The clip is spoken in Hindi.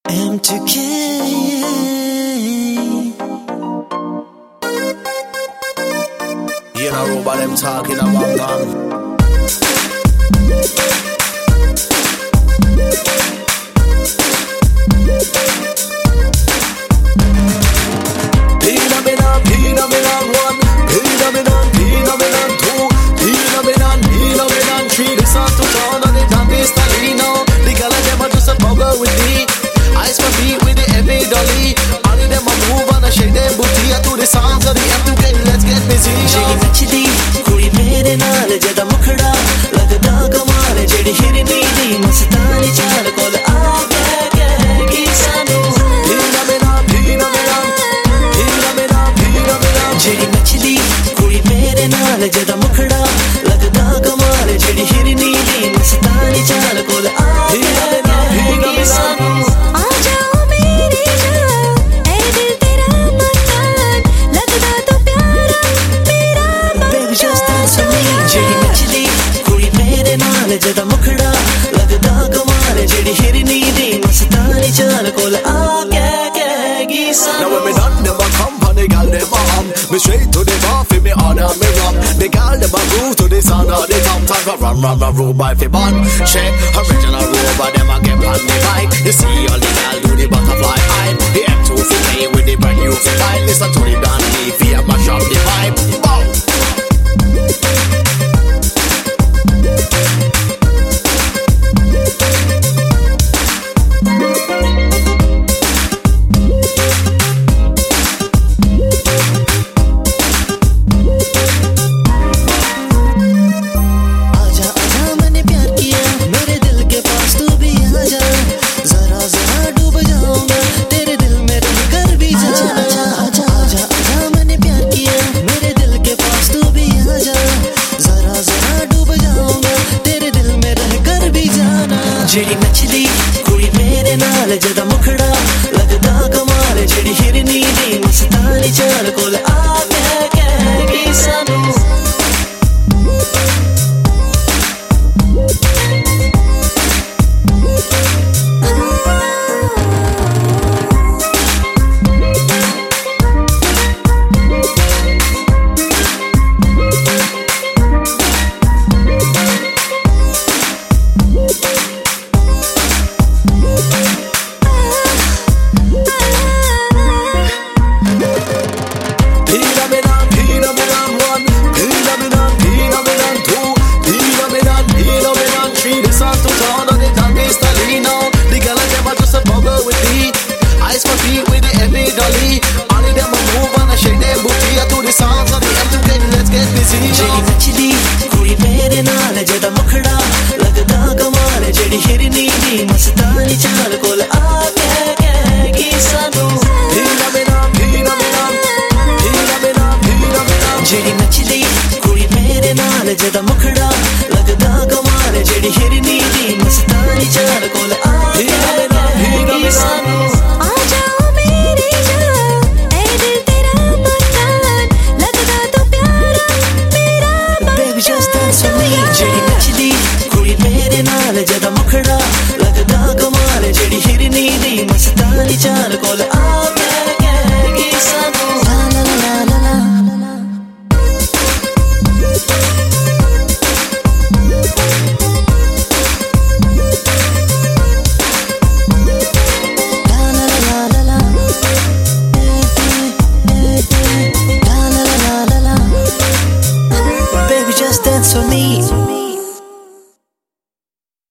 M2K. You know what I'm talking about, man. Phenomenon 1, phenomenon 2, phenomenon 3. This are to turn on the darkest Talino. The girl and them are just a bugger with me. I my beat with the heavy dolly. All of them a move and a shake them booty to the songs of the M2K. Let's get busy. जेड़ी नचदी कुड़ी मेरे नाल जदा मुखड़ा लगदा कमाल जेड़ी हिरनी दी मस्तानी चाल कोल आ गई सानू जेड़ी नचदी कुड़ी मेरे नाल जदा मुखड़ा लगदा कमाल जेड़ी हिरनी दी मस्तानी चाल कोल आ गई सानू जदा मुखड़ा लगदा कमाल जेड़ी हिरनी दी मस्तानी चाल कोल आ गई सानू. Now when me done them a come and the gal them a hum. Me straight to the bar fi me order me rum. The gal them a groove to the sound of the tom. Time for run robot fi bun. Shake original robot them a get on the mic. You see all the gal do the butterfly hype. The M2 fi play with the brand new fi style. Listen to the Dan D fi a mash up the vibe. Bow. जेड़ी नचदी कुड़ी मेरे नाल जदा मुखड़ा लगदा कमाल जेड़ी हिरनी दी मस्तानी चाल कोल आ गई सानू. जेड़ी नचदी कुड़ी मेरे नाल जदा मुखड़ा लगदा कमाल जेड़ी हिरनी दी मस्तानी चाल कोल आ गई सानू. जेड़ी नचदी कुड़ी मेरे नाल जदा मुखड़ा लगदा कमाल जेड़ी हिरनी दी मस्तानी चाल कोल आ गई सानू. जेड़ी नचदी कुड़ी मेरे नाल जदा मुखड़ा लगदा कमाल जेड़ी हिरनी दी मस्तानी चाल कोल आ गई सानू. Baby, just dance with me.